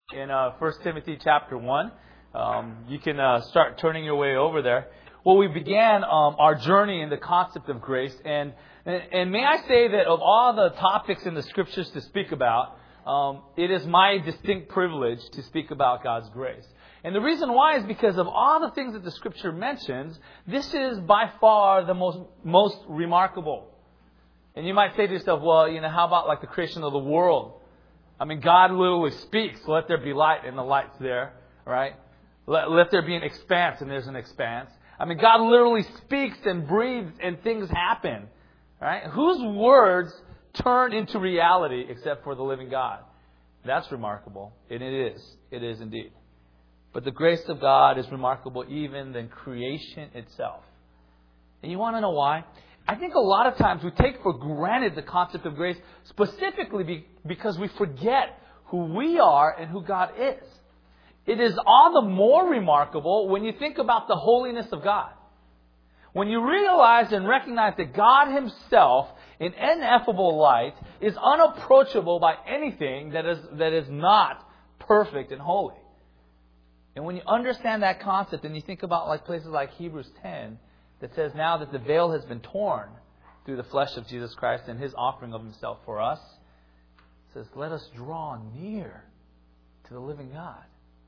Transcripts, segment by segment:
in 1 Timothy chapter 1. You can start turning your way over there. Well, we began our journey in the concept of grace. And may I say that of all the topics in the Scriptures to speak about, it is my distinct privilege to speak about God's grace. And the reason why is because of all the things that the Scripture mentions, this is by far the most remarkable. And you might say to yourself, well, how about like the creation of the world? I mean, God literally speaks, let there be light, and the light's there, right? Let there be an expanse, and there's an expanse. I mean, God literally speaks and breathes, and things happen, right? Whose words turn into reality except for the living God? That's remarkable, and it is. It is indeed. But the grace of God is remarkable even than creation itself. And you want to know why? I think a lot of times we take for granted the concept of grace specifically because we forget who we are and who God is. It is all the more remarkable when you think about the holiness of God. When you realize and recognize that God Himself, in ineffable light, is unapproachable by anything that is not perfect and holy. And when you understand that concept and you think about like places like Hebrews 10 that says now that the veil has been torn through the flesh of Jesus Christ and His offering of Himself for us, it says, let us draw near to the living God.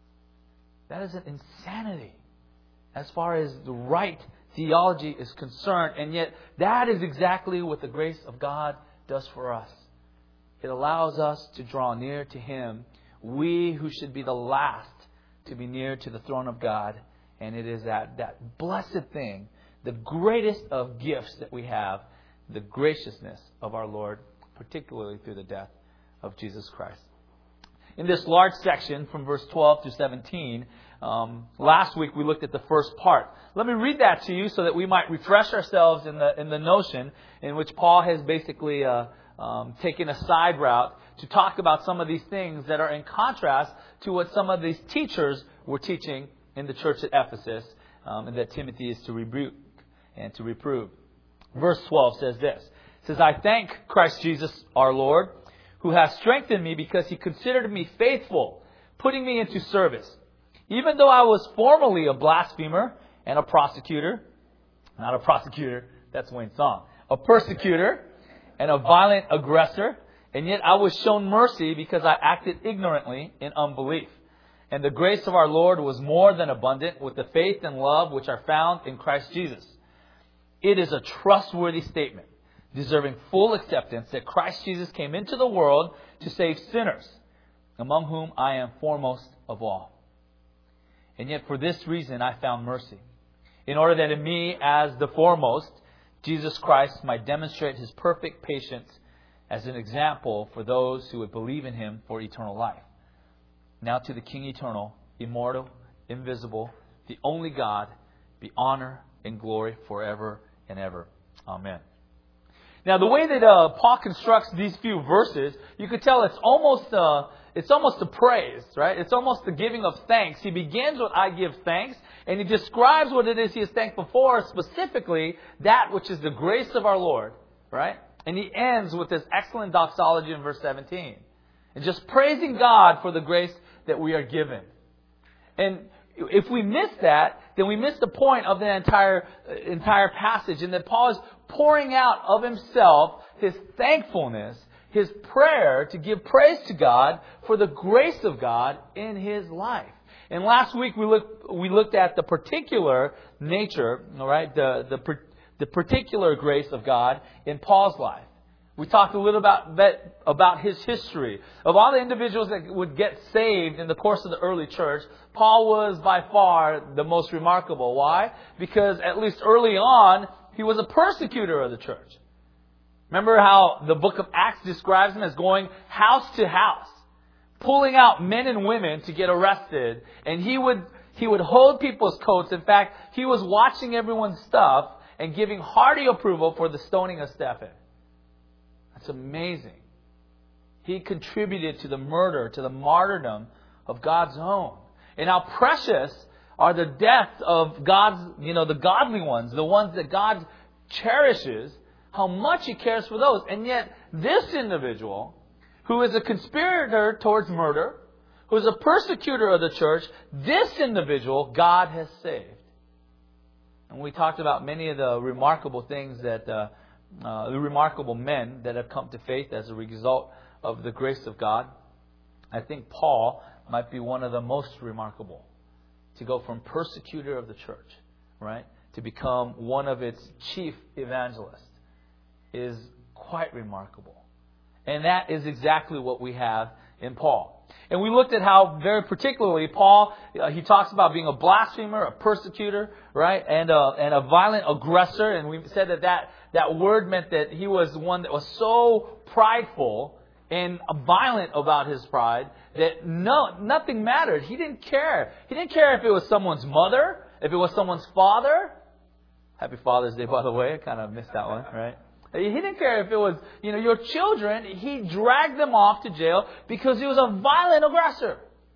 That is an insanity as far as the right theology is concerned. And yet that is exactly what the grace of God does for us. It allows us to draw near to Him. We who should be the last to be near to the throne of God. And it is that blessed thing, the greatest of gifts that we have, the graciousness of our Lord, particularly through the death of Jesus Christ. In this large section from verse 12 to 17, last week we looked at the first part. Let me read that to you so that we might refresh ourselves in the notion in which Paul has basically taken a side route to talk about some of these things that are in contrast to what some of these teachers were teaching in the church at Ephesus, and that Timothy is to rebuke and to reprove. Verse 12 says this. It says, I thank Christ Jesus our Lord, who has strengthened me because He considered me faithful, putting me into service. Even though I was formerly a blasphemer and a prosecutor, not a prosecutor, that's Wayne's song, a persecutor and a violent aggressor, and yet I was shown mercy because I acted ignorantly in unbelief. And the grace of our Lord was more than abundant with the faith and love which are found in Christ Jesus. It is a trustworthy statement, deserving full acceptance, that Christ Jesus came into the world to save sinners, among whom I am foremost of all. And yet for this reason I found mercy, in order that in me as the foremost, Jesus Christ might demonstrate His perfect patience as an example for those who would believe in Him for eternal life. Now to the King eternal, immortal, invisible, the only God, be honor and glory forever and ever. Amen. Now the way that Paul constructs these few verses, you could tell it's almost a praise, right? It's almost the giving of thanks. He begins with I give thanks, and he describes what it is he is thankful for, specifically that which is the grace of our Lord, right? And he ends with this excellent doxology in verse 17. And just praising God for the grace that we are given. And if we miss that, then we miss the point of the entire passage. And that Paul is pouring out of himself his thankfulness, his prayer to give praise to God for the grace of God in his life. And last week we looked at the particular nature, all right, the particular grace of God in Paul's life. We talked a little about his history. Of all the individuals that would get saved in the course of the early church, Paul was by far the most remarkable. Why? Because at least early on, he was a persecutor of the church. Remember how the book of Acts describes him as going house to house, pulling out men and women to get arrested. And he would hold people's coats. In fact, he was watching everyone's stuff and giving hearty approval for the stoning of Stephen. That's amazing. He contributed to the murder, to the martyrdom of God's own. And how precious are the deaths of God's, the godly ones, the ones that God cherishes, how much He cares for those. And yet, this individual, who is a conspirator towards murder, who is a persecutor of the church, this individual God has saved. And we talked about many of the remarkable things that, the remarkable men that have come to faith as a result of the grace of God. I think Paul might be one of the most remarkable. To go from persecutor of the church, right, to become one of its chief evangelists is quite remarkable. And that is exactly what we have in Paul. And we looked at how very particularly Paul, he talks about being a blasphemer, a persecutor, right, and a violent aggressor. And we said that word meant that he was one that was so prideful and violent about his pride that nothing mattered. He didn't care. He didn't care if it was someone's mother, if it was someone's father. Happy Father's Day, by the way. I kind of missed that one, right? He didn't care if it was, your children. He dragged them off to jail because he was a violent aggressor.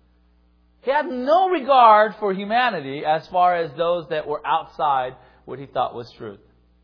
He had no regard for humanity as far as those that were outside what he thought was truth.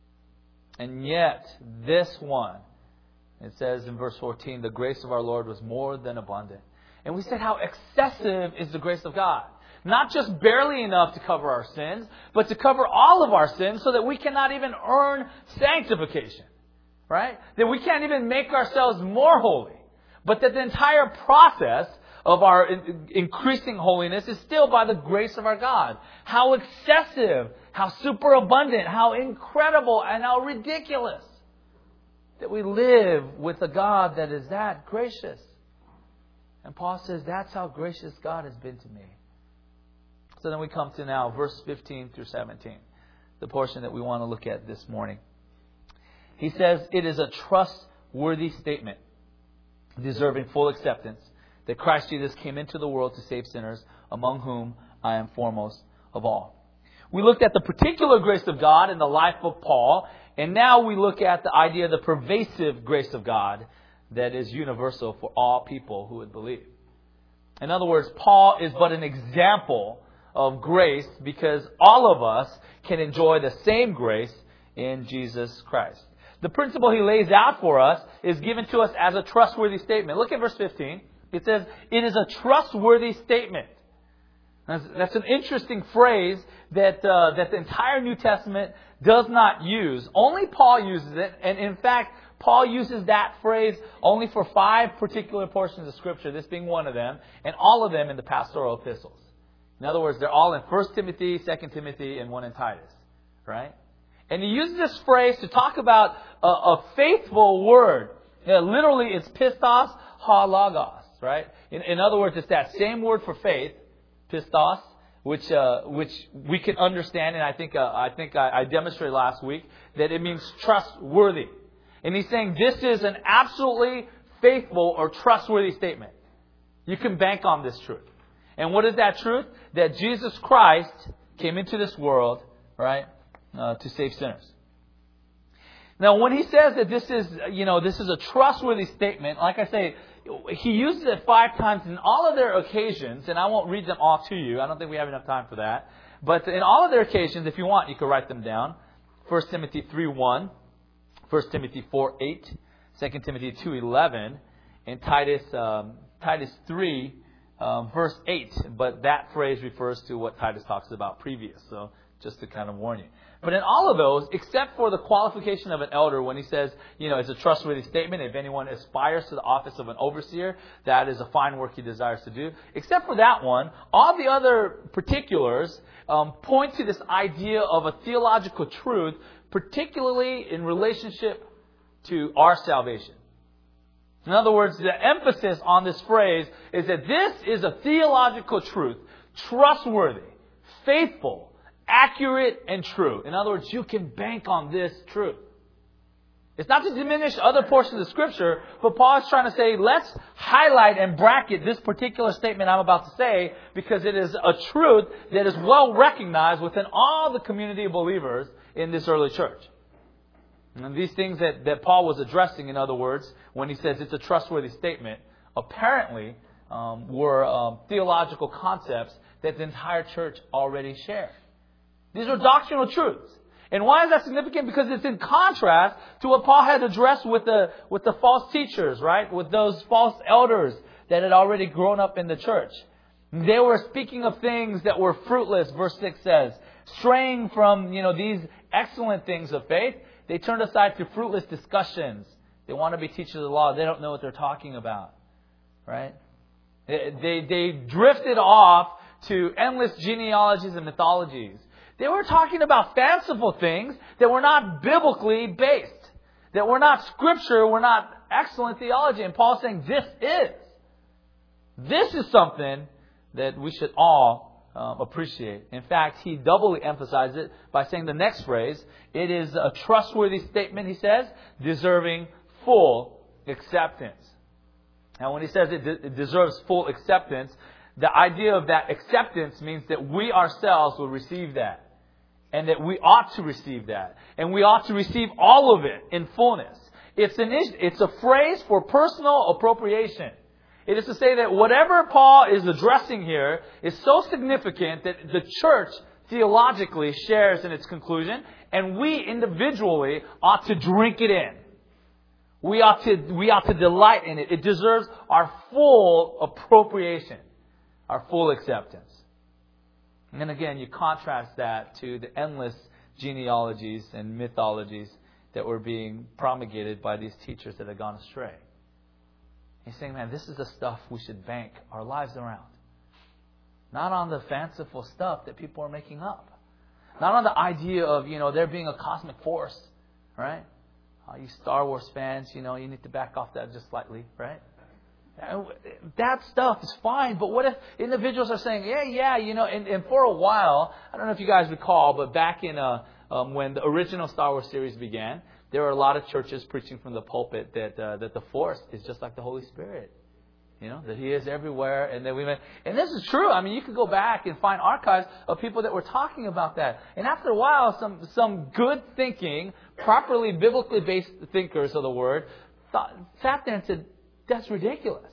And yet, this one, it says in verse 14, the grace of our Lord was more than abundant. And we said how excessive is the grace of God. Not just barely enough to cover our sins, but to cover all of our sins so that we cannot even earn sanctification. Right? That we can't even make ourselves more holy. But that the entire process of our increasing holiness is still by the grace of our God. How excessive, how superabundant, how incredible, and how ridiculous that we live with a God that is that gracious. And Paul says that's how gracious God has been to me. So then we come to now verse 15 through 17, the portion that we want to look at this morning. He says, it is a trustworthy statement, deserving full acceptance, that Christ Jesus came into the world to save sinners, among whom I am foremost of all. We looked at the particular grace of God in the life of Paul, and now we look at the idea of the pervasive grace of God that is universal for all people who would believe. In other words, Paul is but an example of grace because all of us can enjoy the same grace in Jesus Christ. The principle he lays out for us is given to us as a trustworthy statement. Look at verse 15. It says, it is a trustworthy statement. That's an interesting phrase that the entire New Testament does not use. Only Paul uses it. And in fact, Paul uses that phrase only for 5 particular portions of Scripture, this being one of them, and all of them in the pastoral epistles. In other words, they're all in 1 Timothy, 2 Timothy, and one in Titus. Right? And he uses this phrase to talk about a faithful word. Literally, it's pistos ha logos. Right? In other words, it's that same word for faith, pistos, which we can understand, and I think I demonstrated last week that it means trustworthy. And he's saying this is an absolutely faithful or trustworthy statement. You can bank on this truth. And what is that truth? That Jesus Christ came into this world, right, to save sinners. Now, when he says that this is a trustworthy statement, like I say, he uses it 5 times in all of their occasions, and I won't read them all to you. I don't think we have enough time for that. But in all of their occasions, if you want, you can write them down. 1 Timothy 3:1, 1 Timothy 4:8, 2 Timothy 2:11, and Titus 3, verse 8. But that phrase refers to what Titus talks about previous. So just to kind of warn you. But in all of those, except for the qualification of an elder, when he says, it's a trustworthy statement, if anyone aspires to the office of an overseer, that is a fine work he desires to do. Except for that one, all the other particulars point to this idea of a theological truth, particularly in relationship to our salvation. In other words, the emphasis on this phrase is that this is a theological truth, trustworthy, faithful, accurate, and true. In other words, you can bank on this truth. It's not to diminish other portions of Scripture, but Paul is trying to say, let's highlight and bracket this particular statement I'm about to say because it is a truth that is well recognized within all the community of believers in this early church. And these things that Paul was addressing, in other words, when he says it's a trustworthy statement, apparently were theological concepts that the entire church already shared. These are doctrinal truths. And why is that significant? Because it's in contrast to what Paul had addressed with the false teachers, right? With those false elders that had already grown up in the church. They were speaking of things that were fruitless, verse 6 says. Straying from, these excellent things of faith, they turned aside to fruitless discussions. They want to be teachers of the law. They don't know what they're talking about. Right? They drifted off to endless genealogies and mythologies. They were talking about fanciful things that were not biblically based, that were not scripture, were not excellent theology. And Paul's saying this is something that we should all appreciate. In fact, he doubly emphasizes it by saying the next phrase, it is a trustworthy statement, he says, deserving full acceptance. Now, when he says it deserves full acceptance, the idea of that acceptance means that we ourselves will receive that. And that we ought to receive that. And we ought to receive all of it in fullness. It's a phrase for personal appropriation. It is to say that whatever Paul is addressing here is so significant that the church theologically shares in its conclusion, and we individually ought to drink it in. We ought to delight in it. It deserves our full appropriation, our full acceptance. And then again, you contrast that to the endless genealogies and mythologies that were being promulgated by these teachers that had gone astray. He's saying, man, this is the stuff we should bank our lives around. Not on the fanciful stuff that people are making up. Not on the idea of, there being a cosmic force, right? You Star Wars fans, you need to back off that just slightly, right? That stuff is fine, but what if individuals are saying, and for a while, I don't know if you guys recall, but back in when the original Star Wars series began, there were a lot of churches preaching from the pulpit that the Force is just like the Holy Spirit. That He is everywhere. And this is true. I mean, you could go back and find archives of people that were talking about that. And after a while, some good thinking, properly biblically based thinkers of the Word, sat there and said, that's ridiculous.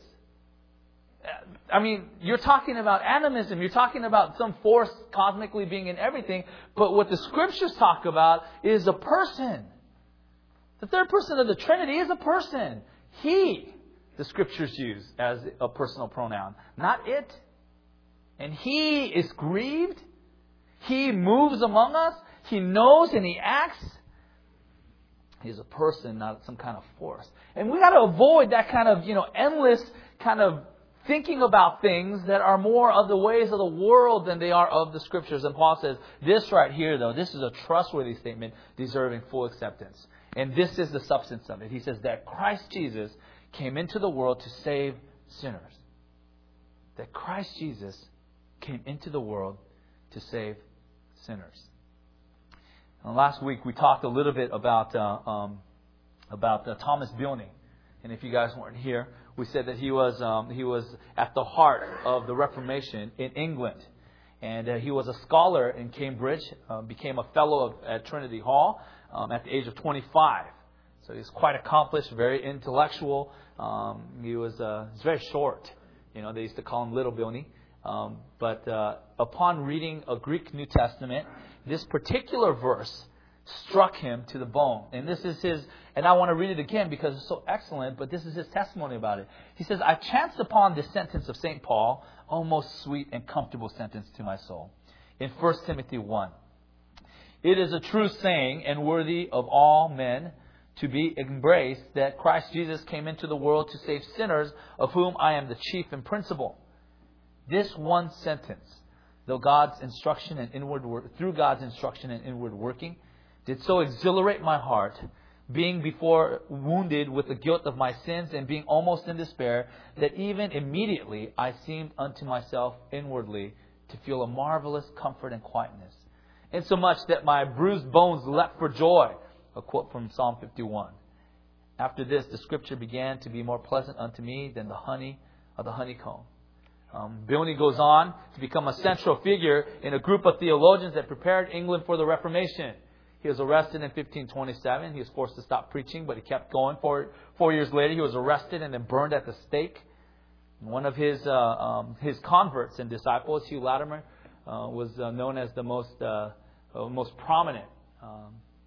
I mean, you're talking about animism. You're talking about some force cosmically being in everything. But what the Scriptures talk about is a person. The third person of the Trinity is a person. He, the Scriptures use as a personal pronoun, not it. And He is grieved. He moves among us. He knows and He acts. He's a person, not some kind of force. And we got to avoid that kind of, endless kind of thinking about things that are more of the ways of the world than they are of the Scriptures. And Paul says, this right here, though, this is a trustworthy statement deserving full acceptance. And this is the substance of it. He says that Christ Jesus came into the world to save sinners. That Christ Jesus came into the world to save sinners. And last week we talked a little bit about Thomas Bilney. And if you guys weren't here, we said that he was at the heart of the Reformation in England. And he was a scholar in Cambridge, became a fellow at Trinity Hall at the age of 25. So he was quite accomplished, very intellectual. He was very short. They used to call him Little Bilney. But upon reading a Greek New Testament, this particular verse struck him to the bone. And this is his, and I want to read it again because it's so excellent, but this is his testimony about it. He says, I chanced upon this sentence of St. Paul, oh, most sweet and comfortable sentence to my soul. In 1 Timothy 1. It is a true saying and worthy of all men to be embraced that Christ Jesus came into the world to save sinners, of whom I am the chief and principal. This one sentence, through God's instruction and inward working, did so exhilarate my heart, being before wounded with the guilt of my sins and being almost in despair, that even immediately I seemed unto myself inwardly to feel a marvelous comfort and quietness, insomuch that my bruised bones leapt for joy. A quote from Psalm 51. After this, the Scripture began to be more pleasant unto me than the honey of the honeycomb. Bilney goes on to become a central figure in a group of theologians that prepared England for the Reformation. He was arrested in 1527. He was forced to stop preaching, but he kept going. 4 years later, he was arrested and then burned at the stake. One of his converts and disciples, Hugh Latimer, was known as the most prominent.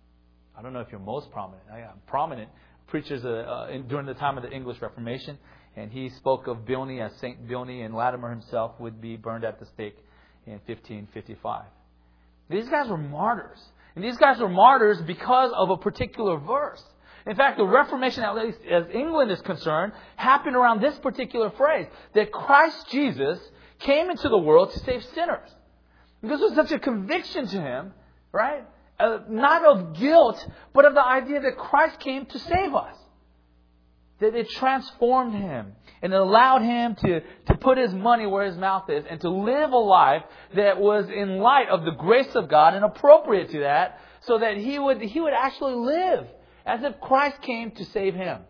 I don't know if you're most prominent. Prominent preachers during the time of the English Reformation. And he spoke of Bilney as Saint Bilney, and Latimer himself would be burned at the stake in 1555. These guys were martyrs. And these guys were martyrs because of a particular verse. In fact, the Reformation, at least as England is concerned, happened around this particular phrase, that Christ Jesus came into the world to save sinners. This was such a conviction to him, right? Not of guilt, but of the idea that Christ came to save us. That it transformed him and it allowed him to put his money where his mouth is and to live a life that was in light of the grace of God and appropriate to that, so that he would actually live as if Christ came to save him.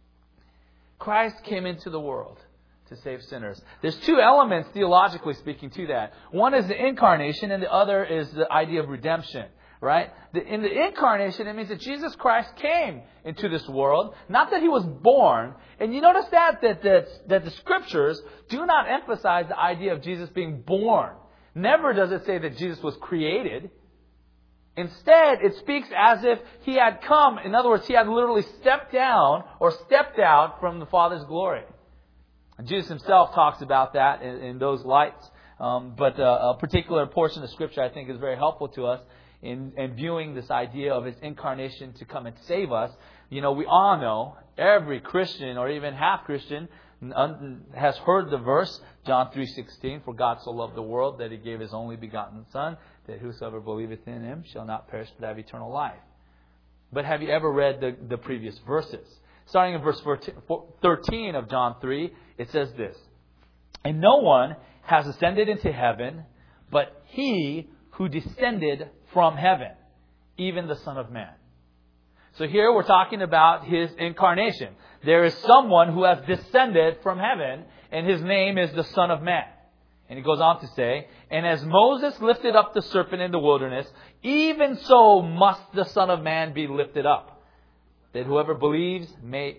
Christ came into the world to save sinners. There's two elements, theologically speaking, to that. One is the incarnation, and the other is the idea of redemption. Right? In the incarnation, it means that Jesus Christ came into this world, not that he was born. And you notice that the Scriptures do not emphasize the idea of Jesus being born. Never does it say that Jesus was created. Instead, it speaks as if he had come. In other words, he had literally stepped down or stepped out from the Father's glory. And Jesus himself talks about that in those lights. But a particular portion of Scripture I think is very helpful to us in viewing this idea of his incarnation to come and save us. You know, we all know, every Christian or even half Christian has heard the verse, John 3:16, for God so loved the world that he gave his only begotten Son, that whosoever believeth in him shall not perish but have eternal life. But have you ever read the previous verses? Starting in verse 13 of John 3, it says this, and no one has ascended into heaven but he who descended from heaven, even the Son of Man. So here we're talking about his incarnation. There is someone who has descended from heaven, and his name is the Son of Man. And he goes on to say, and as Moses lifted up the serpent in the wilderness, even so must the Son of Man be lifted up, that whoever believes may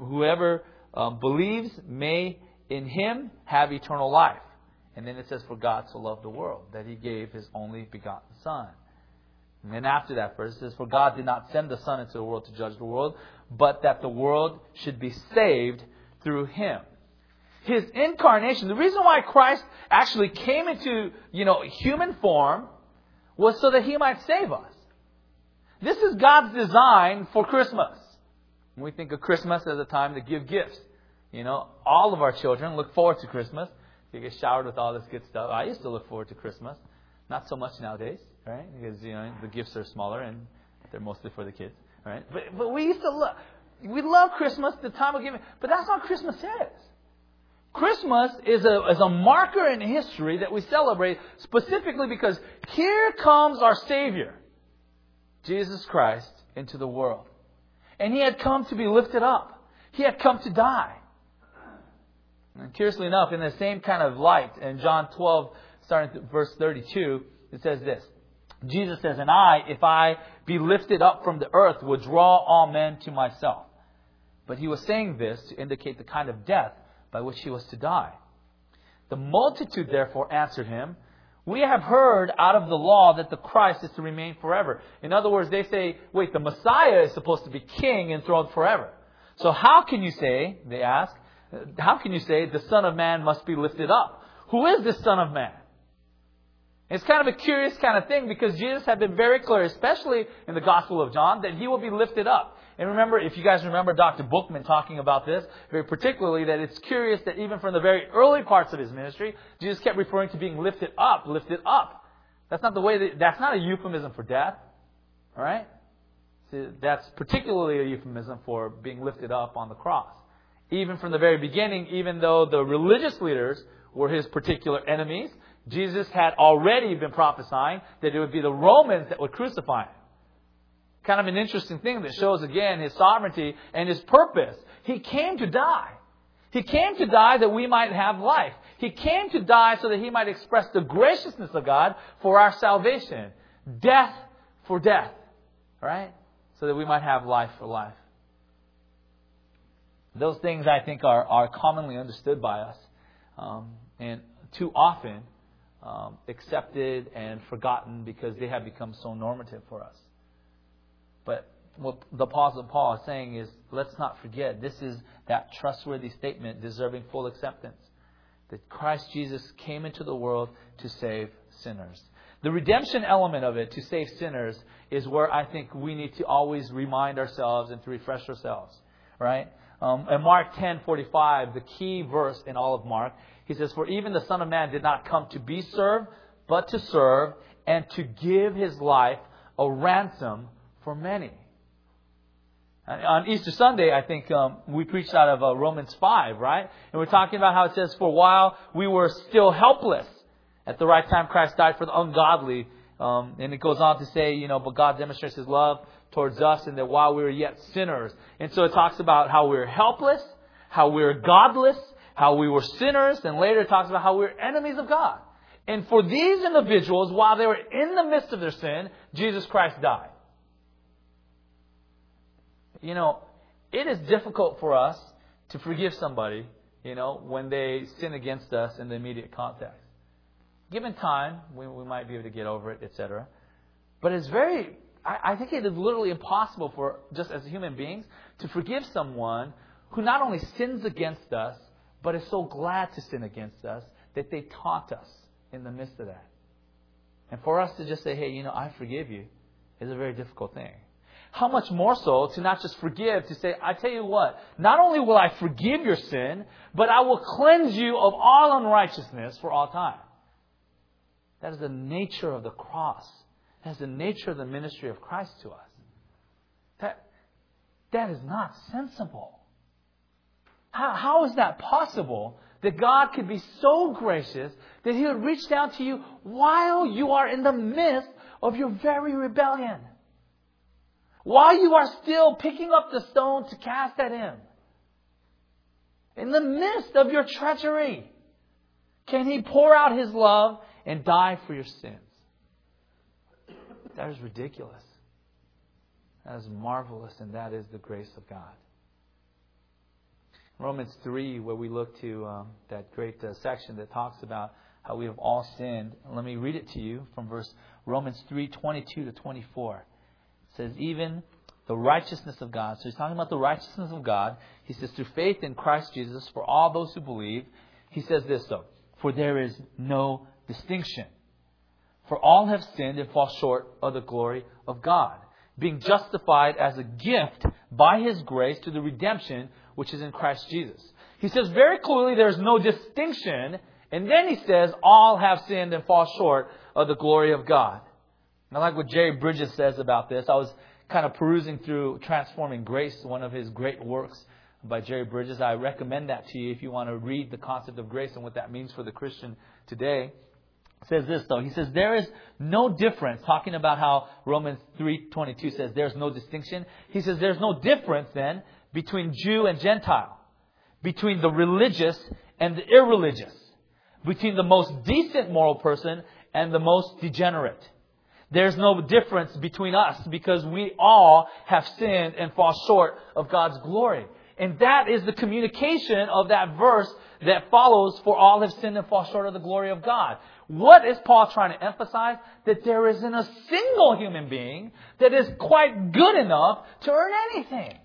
in him have eternal life. And then it says, for God so loved the world, that he gave his only begotten Son. And then after that verse, it says, for God did not send the Son into the world to judge the world, but that the world should be saved through him. His incarnation, the reason why Christ actually came into, human form was so that he might save us. This is God's design for Christmas. When we think of Christmas as a time to give gifts, all of our children look forward to Christmas. They get showered with all this good stuff. I used to look forward to Christmas. Not so much nowadays, right? Because, the gifts are smaller and they're mostly for the kids, right? But we used to we love Christmas, the time of giving. But that's not what Christmas is. Christmas is a marker in history that we celebrate specifically because here comes our Savior, Jesus Christ, into the world. And he had come to be lifted up. He had come to die. And curiously enough, in the same kind of light, in John 12, starting at verse 32, it says this. Jesus says, and I, if I be lifted up from the earth, will draw all men to myself. But he was saying this to indicate the kind of death by which he was to die. The multitude therefore answered him, we have heard out of the law that the Christ is to remain forever. In other words, they say, wait, the Messiah is supposed to be king enthroned forever. So how can you say, they ask, how can you say the Son of Man must be lifted up? Who is this Son of Man? It's kind of a curious kind of thing because Jesus had been very clear, especially in the Gospel of John, that he will be lifted up. And remember, if you guys remember Dr. Bookman talking about this, very particularly, that it's curious that even from the very early parts of his ministry, Jesus kept referring to being lifted up, lifted up. That's not that's not a euphemism for death. All right? See, that's particularly a euphemism for being lifted up on the cross. Even from the very beginning, even though the religious leaders were his particular enemies, Jesus had already been prophesying that it would be the Romans that would crucify him. Kind of an interesting thing that shows again his sovereignty and his purpose. He came to die. He came to die that we might have life. He came to die so that he might express the graciousness of God for our salvation. Death for death. All right? So that we might have life for life. Those things, I think, are commonly understood by us. And too often accepted and forgotten because they have become so normative for us. But what the Apostle Paul is saying is, let's not forget, this is that trustworthy statement deserving full acceptance. That Christ Jesus came into the world to save sinners. The redemption element of it, to save sinners, is where I think we need to always remind ourselves and to refresh ourselves. Right? In Mark 10:45, the key verse in all of Mark, he says, "For even the Son of Man did not come to be served, but to serve, and to give His life a ransom for many." On Easter Sunday, I think we preached out of Romans 5, right? And we're talking about how it says, "For while we were still helpless, at the right time Christ died for the ungodly." And it goes on to say, but God demonstrates His love towards us, and that while we were yet sinners. And so it talks about how we were helpless, how we were godless, how we were sinners, and later it talks about how we were enemies of God. And for these individuals, while they were in the midst of their sin, Jesus Christ died. It is difficult for us to forgive somebody, when they sin against us in the immediate context. Given time, we might be able to get over it, etc. But it's I think it is literally impossible for, just as human beings, to forgive someone who not only sins against us, but is so glad to sin against us that they taunt us in the midst of that. And for us to just say, "Hey, I forgive you," is a very difficult thing. How much more so to not just forgive, to say, "I tell you what, not only will I forgive your sin, but I will cleanse you of all unrighteousness for all time." That is the nature of the cross. That is the nature of the ministry of Christ to us. That is not sensible. How is that possible that God could be so gracious that He would reach down to you while you are in the midst of your very rebellion? While you are still picking up the stone to cast at Him. In the midst of your treachery, can He pour out His love and die for your sins? That is ridiculous. That is marvelous, and that is the grace of God. Romans 3, where we look to that great section that talks about how we have all sinned. Let me read it to you from Romans 3:22 to 24. It says, "Even the righteousness of God." So he's talking about the righteousness of God. He says, "Through faith in Christ Jesus, for all those who believe." He says this though, "For there is no distinction. For all have sinned and fall short of the glory of God, being justified as a gift by His grace to the redemption which is in Christ Jesus." He says very clearly there's no distinction. And then he says, all have sinned and fall short of the glory of God. And I like what Jerry Bridges says about this. I was kind of perusing through Transforming Grace, one of his great works by Jerry Bridges. I recommend that to you if you want to read the concept of grace and what that means for the Christian today. It says this though. He says, "There is no difference," talking about how Romans 3:22 says there's no distinction. He says there's no difference then between Jew and Gentile, between the religious and the irreligious, between the most decent moral person and the most degenerate. There's no difference between us because we all have sinned and fall short of God's glory. And that is the communication of that verse that follows, "For all have sinned and fall short of the glory of God." What is Paul trying to emphasize? That there isn't a single human being that is quite good enough to earn anything.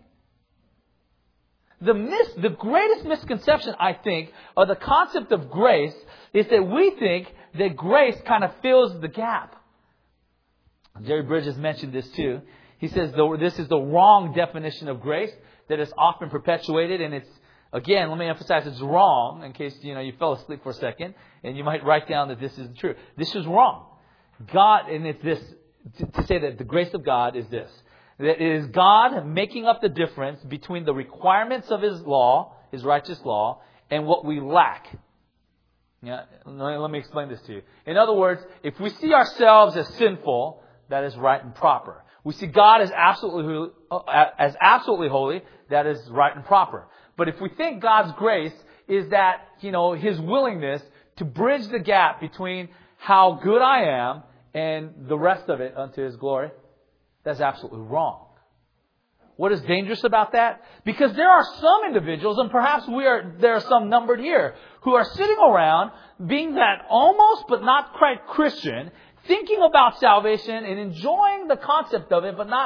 The greatest misconception, I think, of the concept of grace is that we think that grace kind of fills the gap. Jerry Bridges mentioned this too. He says this is the wrong definition of grace that is often perpetuated, and it's, again, let me emphasize, it's wrong in case you fell asleep for a second, and you might write down that this is true. This is wrong. God, and it's this, to say that the grace of God is this. That it is God making up the difference between the requirements of His law, His righteous law, and what we lack. Yeah, let me explain this to you. In other words, if we see ourselves as sinful, that is right and proper. We see God as absolutely holy, that is right and proper. But if we think God's grace is that, His willingness to bridge the gap between how good I am and the rest of it unto His glory, that's absolutely wrong. What is dangerous about that? Because there are some individuals, and perhaps there are some numbered here, who are sitting around being that almost but not quite Christian, thinking about salvation and enjoying the concept of it, but not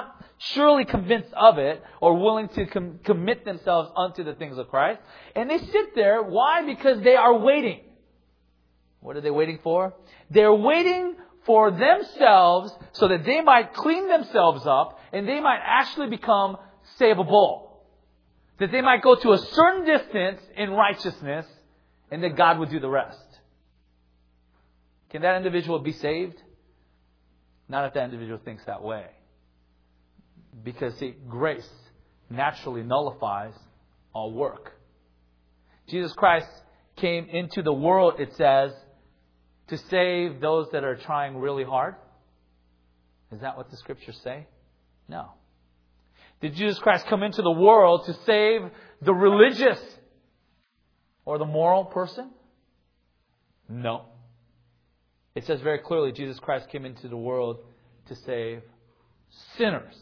surely convinced of it or willing to commit themselves unto the things of Christ. And they sit there. Why? Because they are waiting. What are they waiting for? They're waiting for themselves so that they might clean themselves up and they might actually become savable. That they might go to a certain distance in righteousness and that God would do the rest. Can that individual be saved? Not if that individual thinks that way. Because, see, grace naturally nullifies all work. Jesus Christ came into the world, it says, to save those that are trying really hard. Is that what the Scriptures say? No. Did Jesus Christ come into the world to save the religious or the moral person? No. It says very clearly Jesus Christ came into the world to save sinners.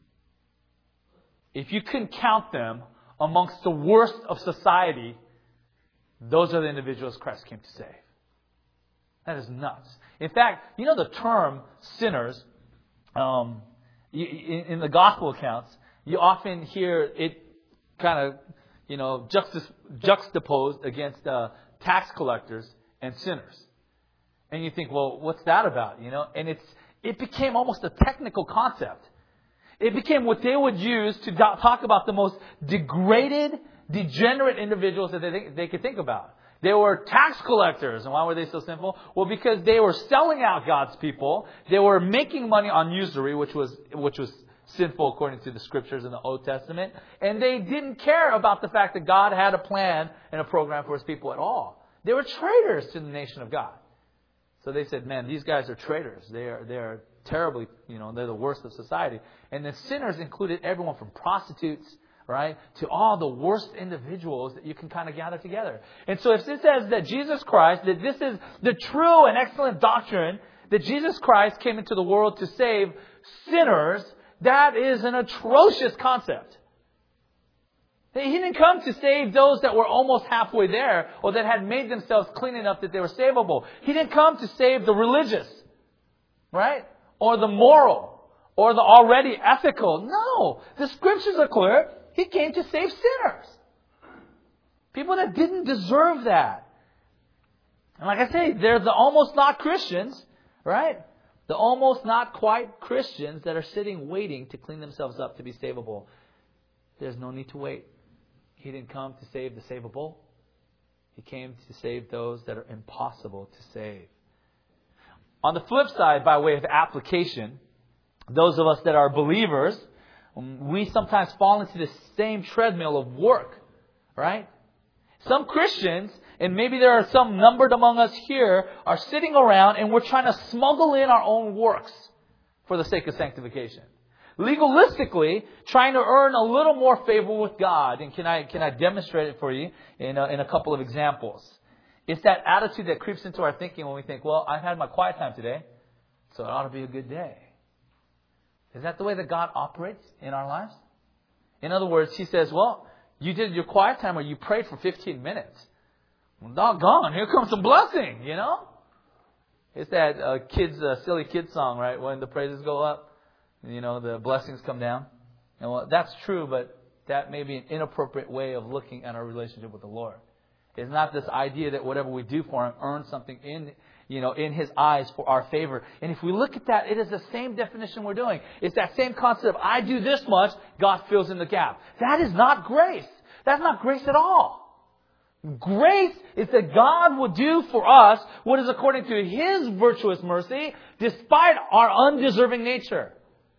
If you can count them amongst the worst of society, those are the individuals Christ came to save. That is nuts. In fact, you know the term sinners, in the gospel accounts, you often hear it kind of, juxtaposed against tax collectors and sinners. And you think, well, what's that about? And it became almost a technical concept. It became what they would use to talk about the most degraded, degenerate individuals that they could think about. They were tax collectors. And why were they so sinful? Well, because they were selling out God's people. They were making money on usury, which was sinful according to the Scriptures in the Old Testament. And they didn't care about the fact that God had a plan and a program for His people at all. They were traitors to the nation of God. So they said, man, these guys are traitors. They are terribly, they're the worst of society. And the sinners included everyone from prostitutes, right, to all the worst individuals that you can kind of gather together. And so if it says that Jesus Christ, that this is the true and excellent doctrine, that Jesus Christ came into the world to save sinners, that is an atrocious concept. He didn't come to save those that were almost halfway there or that had made themselves clean enough that they were savable. He didn't come to save the religious, right? Or the moral, or the already ethical. No, the Scriptures are clear. He came to save sinners. People that didn't deserve that. And like I say, they're the almost not Christians, right? The almost not quite Christians that are sitting waiting to clean themselves up to be savable. There's no need to wait. He didn't come to save the savable. He came to save those that are impossible to save. On the flip side, by way of application, those of us that are believers, we sometimes fall into the same treadmill of work, right? Some Christians, and maybe there are some numbered among us here, are sitting around and we're trying to smuggle in our own works for the sake of sanctification. Legalistically, trying to earn a little more favor with God. And can I demonstrate it for you in a couple of examples? It's that attitude that creeps into our thinking when we think, well, I've had my quiet time today, so it ought to be a good day. Is that the way that God operates in our lives? In other words, He says, well, you did your quiet time or you prayed for 15 minutes. Well, doggone, here comes some blessing, It's that silly kid song, right? When the praises go up, the blessings come down. And well, that's true, but that may be an inappropriate way of looking at our relationship with the Lord. It's not this idea that whatever we do for Him earns something in His eyes for our favor. And if we look at that, it is the same definition we're doing. It's that same concept of I do this much, God fills in the gap. That is not grace. That's not grace at all. Grace is that God will do for us what is according to His virtuous mercy, despite our undeserving nature.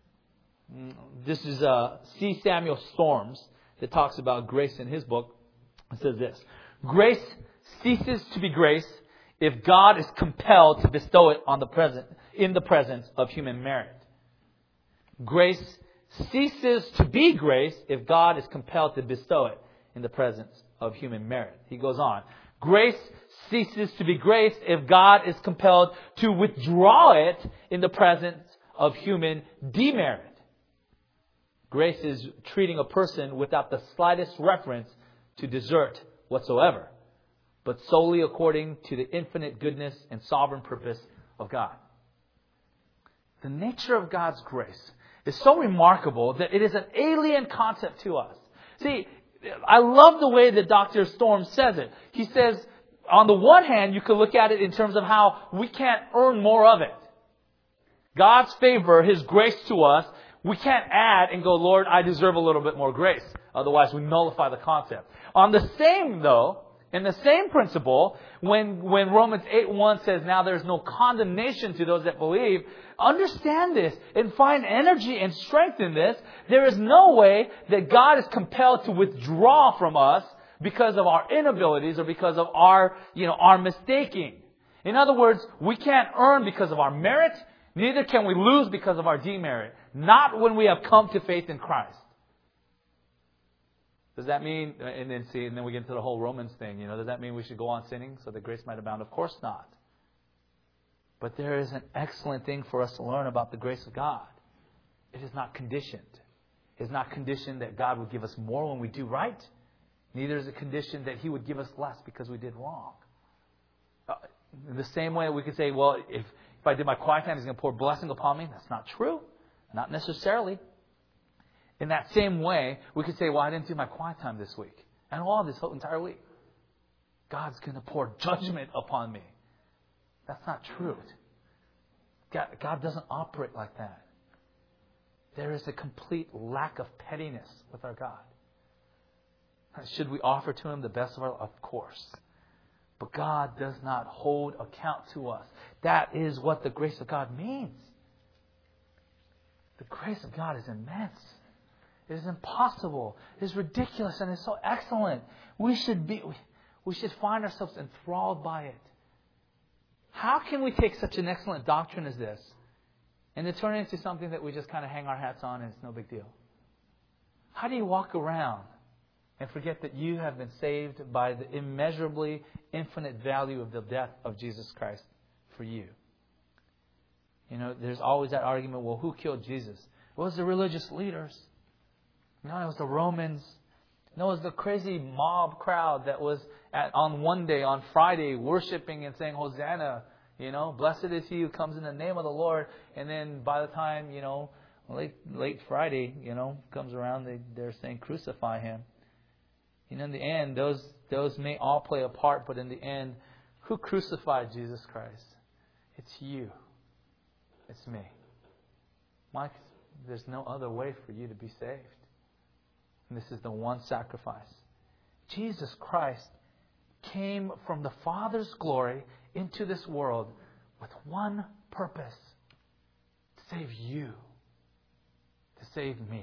This is C. Samuel Storms that talks about grace in his book. It says this: grace ceases to be grace if God is compelled to bestow it in the presence of human merit. Grace ceases to be grace if God is compelled to bestow it in the presence of human merit. He goes on. Grace ceases to be grace if God is compelled to withdraw it in the presence of human demerit. Grace is treating a person without the slightest reference to desert whatsoever, but solely according to the infinite goodness and sovereign purpose of God. The nature of God's grace is so remarkable that it is an alien concept to us. See, I love the way that Dr. Storm says it. He says, on the one hand, you could look at it in terms of how we can't earn more of it. God's favor, His grace to us, we can't add and go, Lord, I deserve a little bit more grace. Otherwise, we nullify the concept. On the same, though, in the same principle, when Romans 8:1 says, now there's no condemnation to those that believe, understand this and find energy and strength in this. There is no way that God is compelled to withdraw from us because of our inabilities or because of our mistaking. In other words, we can't earn because of our merit, neither can we lose because of our demerit. Not when we have come to faith in Christ. Does that mean, and then we get into the whole Romans thing, does that mean we should go on sinning so that grace might abound? Of course not. But there is an excellent thing for us to learn about the grace of God. It is not conditioned. It is not conditioned that God would give us more when we do right. Neither is it conditioned that He would give us less because we did wrong. In the same way we could say, well, if I did my quiet time, He's going to pour blessing upon me. That's not true. Not necessarily. In that same way, we could say, well, I didn't do my quiet time this week. And all this whole entire week. God's going to pour judgment upon me. That's not true. God doesn't operate like that. There is a complete lack of pettiness with our God. Should we offer to Him the best of our life? Of course. But God does not hold account to us. That is what the grace of God means. The grace of God is immense. It is impossible. It is ridiculous, and it's so excellent. We should find ourselves enthralled by it. How can we take such an excellent doctrine as this and to turn it into something that we just kind of hang our hats on and it's no big deal? How do you walk around and forget that you have been saved by the immeasurably infinite value of the death of Jesus Christ for you? There's always that argument, well, who killed Jesus? Well, it was the religious leaders. No, it was the Romans. No, it was the crazy mob crowd that was on Friday, worshiping and saying, Hosanna, blessed is He who comes in the name of the Lord. And then by the time, late Friday, comes around, they're saying, crucify Him. In the end, those may all play a part, but in the end, who crucified Jesus Christ? It's you. It's me. Mike, there's no other way for you to be saved. And this is the one sacrifice. Jesus Christ came from the Father's glory into this world with one purpose: to save you, to save me.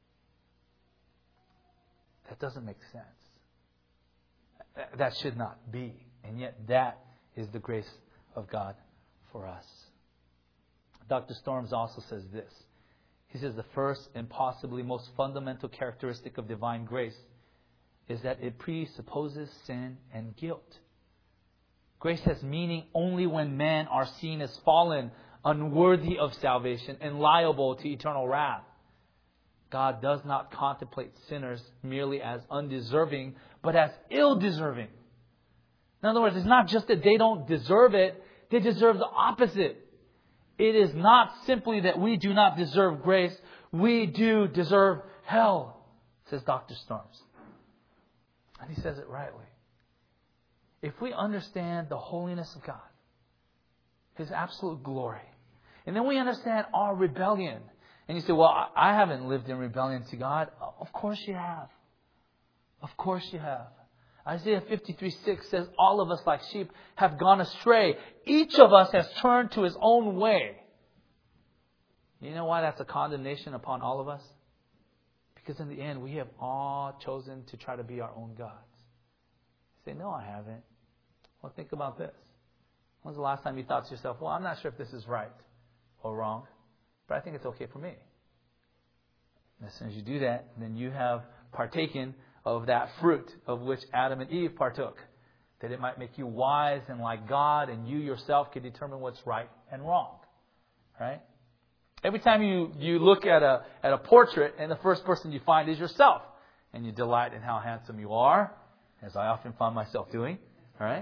That doesn't make sense. That should not be. And yet that is the grace of God for us. Dr. Storms also says this. He says the first and possibly most fundamental characteristic of divine grace is that it presupposes sin and guilt. Grace has meaning only when men are seen as fallen, unworthy of salvation, and liable to eternal wrath. God does not contemplate sinners merely as undeserving, but as ill-deserving. In other words, it's not just that they don't deserve it, they deserve the opposite. It is not simply that we do not deserve grace, we do deserve hell, says Dr. Storms. And he says it rightly. If we understand the holiness of God, His absolute glory, and then we understand our rebellion, and you say, well, I haven't lived in rebellion to God. Of course you have. Of course you have. Isaiah 53:6 says, all of us like sheep have gone astray. Each of us has turned to his own way. You know why that's a condemnation upon all of us? Because in the end, we have all chosen to try to be our own gods. You say, no, I haven't. Well, think about this. When was the last time you thought to yourself, well, I'm not sure if this is right or wrong, but I think it's okay for me. And as soon as you do that, then you have partaken of that fruit of which Adam and Eve partook. That it might make you wise and like God, and you yourself can determine what's right and wrong. Right? Every time you look at a portrait, and the first person you find is yourself, and you delight in how handsome you are, as I often find myself doing. Right?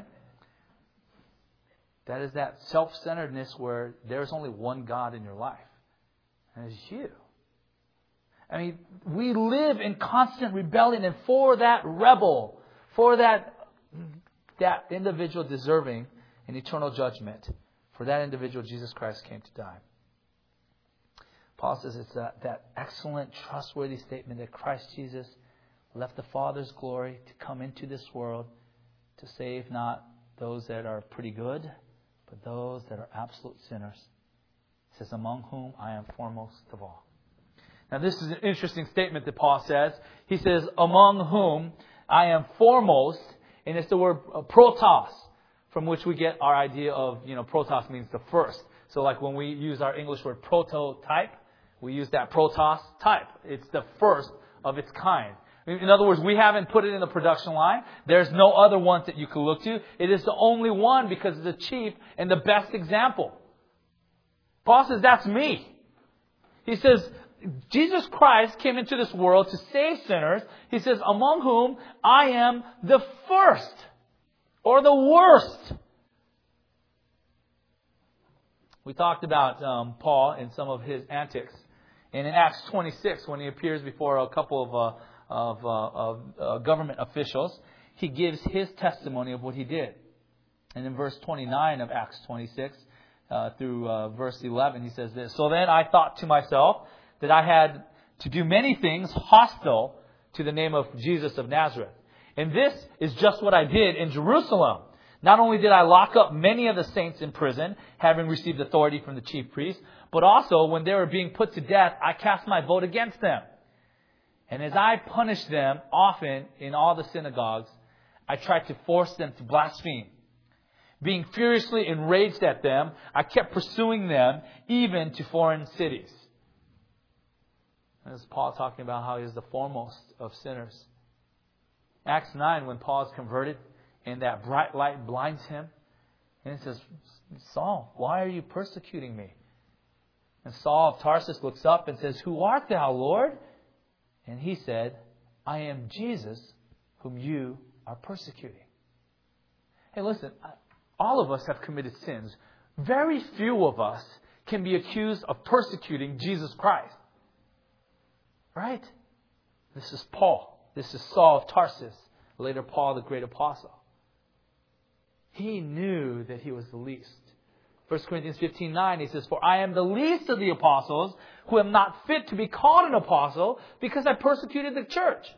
That is that self-centeredness where there's only one God in your life. And it's you. I mean, we live in constant rebellion, and for that rebel, for that individual deserving an eternal judgment, for that individual, Jesus Christ came to die. Paul says it's that excellent, trustworthy statement that Christ Jesus left the Father's glory to come into this world to save not those that are pretty good, but those that are absolute sinners. He says, among whom I am foremost of all. Now this is an interesting statement that Paul says. He says, among whom I am foremost, and it's the word protos, from which we get our idea of, protos means the first. So like when we use our English word prototype, we use that protos type. It's the first of its kind. In other words, we haven't put it in the production line. There's no other ones that you can look to. It is the only one because it's the chief and the best example. Paul says, that's me. He says, Jesus Christ came into this world to save sinners. He says, among whom I am the first or the worst. We talked about Paul and some of his antics. And in Acts 26, when he appears before a couple of government officials, he gives his testimony of what he did. And in verse 29 of Acts 26 through verse 11, he says this, so then I thought to myself that I had to do many things hostile to the name of Jesus of Nazareth. And this is just what I did in Jerusalem. Not only did I lock up many of the saints in prison, having received authority from the chief priests, but also when they were being put to death, I cast my vote against them. And as I punished them often in all the synagogues, I tried to force them to blaspheme. Being furiously enraged at them, I kept pursuing them even to foreign cities. This is Paul talking about how he is the foremost of sinners. Acts 9, when Paul is converted and that bright light blinds him, and it says, Saul, why are you persecuting me? And Saul of Tarsus looks up and says, who art thou, Lord? And he said, I am Jesus whom you are persecuting. Hey, listen, all of us have committed sins. Very few of us can be accused of persecuting Jesus Christ. Right? This is Paul. This is Saul of Tarsus. Later Paul, the great apostle. He knew that he was the least. 1 Corinthians 15:9, he says, for I am the least of the apostles who am not fit to be called an apostle because I persecuted the church.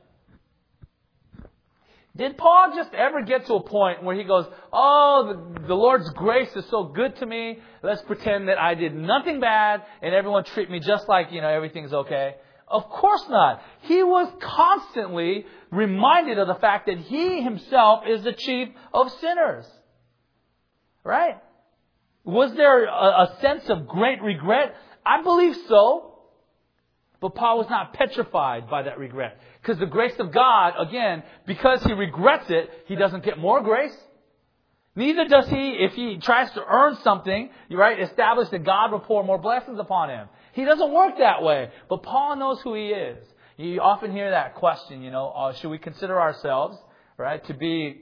Did Paul just ever get to a point where he goes, the Lord's grace is so good to me. Let's pretend that I did nothing bad and everyone treat me just like, everything's okay. Of course not. He was constantly reminded of the fact that he himself is the chief of sinners. Right? Was there a sense of great regret? I believe so. But Paul was not petrified by that regret. Because the grace of God, again, because he regrets it, he doesn't get more grace. Neither does he, if he tries to earn something, establish that God will pour more blessings upon him. He doesn't work that way. But Paul knows who he is. You often hear that question, should we consider ourselves, to be,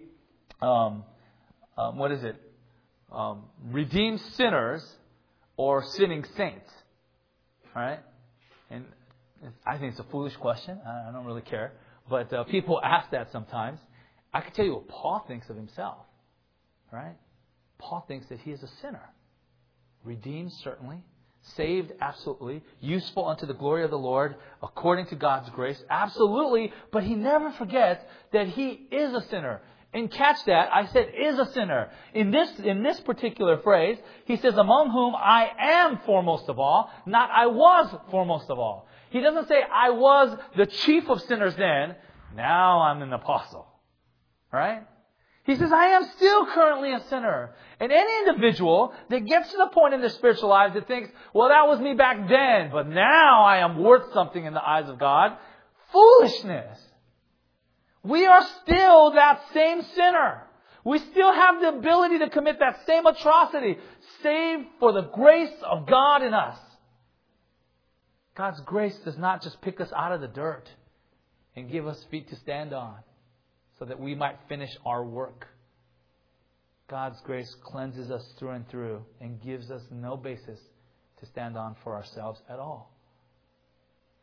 redeemed sinners or sinning saints? Right? And I think it's a foolish question. I don't really care. But people ask that sometimes. I can tell you what Paul thinks of himself. Right? Paul thinks that he is a sinner. Redeemed, certainly. Saved, absolutely. Useful unto the glory of the Lord, according to God's grace, absolutely. But he never forgets that he is a sinner. And catch that, I said is a sinner. In this particular phrase, he says, among whom I am foremost of all, not I was foremost of all. He doesn't say I was the chief of sinners then, now I'm an apostle. Right? He says, I am still currently a sinner. And any individual that gets to the point in their spiritual lives that thinks, well, that was me back then, but now I am worth something in the eyes of God. Foolishness. We are still that same sinner. We still have the ability to commit that same atrocity, save for the grace of God in us. God's grace does not just pick us out of the dirt and give us feet to stand on, so that we might finish our work. God's grace cleanses us through and through and gives us no basis to stand on for ourselves at all.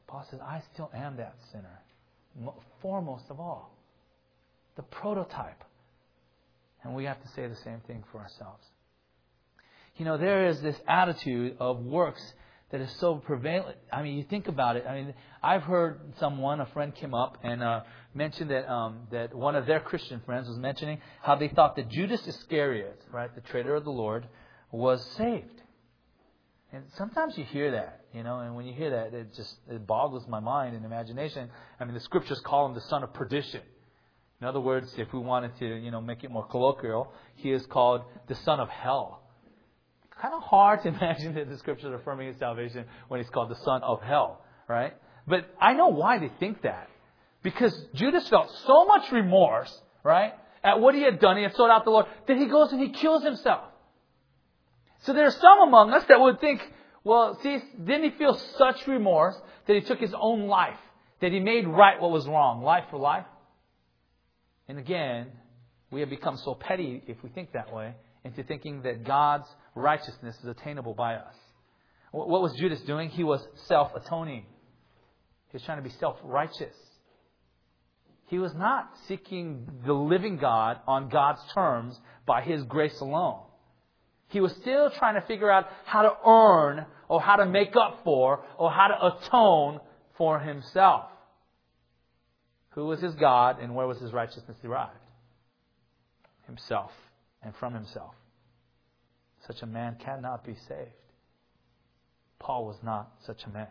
Paul says, I still am that sinner. Foremost of all. The prototype. And we have to say the same thing for ourselves. You know, there is this attitude of works that is so prevalent. I mean, you think about it. I mean, I've heard a friend came up and mentioned that one of their Christian friends was mentioning how they thought that Judas Iscariot, right, the traitor of the Lord, was saved. And sometimes you hear that, you know, and when you hear that, it boggles my mind and imagination. I mean, the scriptures call him the son of perdition. In other words, if we wanted to, you know, make it more colloquial, he is called the son of hell. Kind of hard to imagine that the scriptures are affirming his salvation when he's called the son of hell, right? But I know why they think that. Because Judas felt so much remorse, right, at what he had done. He had sold out the Lord, that he goes and he kills himself. So there are some among us that would think, well, see, didn't he feel such remorse that he took his own life, that he made right what was wrong, life for life? And again, we have become so petty, if we think that way, into thinking that God's righteousness is attainable by us. What was Judas doing? He was self-atoning. He was trying to be self-righteous. He was not seeking the living God on God's terms by His grace alone. He was still trying to figure out how to earn or how to make up for or how to atone for himself. Who was his God and where was his righteousness derived? Himself and from himself. Such a man cannot be saved. Paul was not such a man.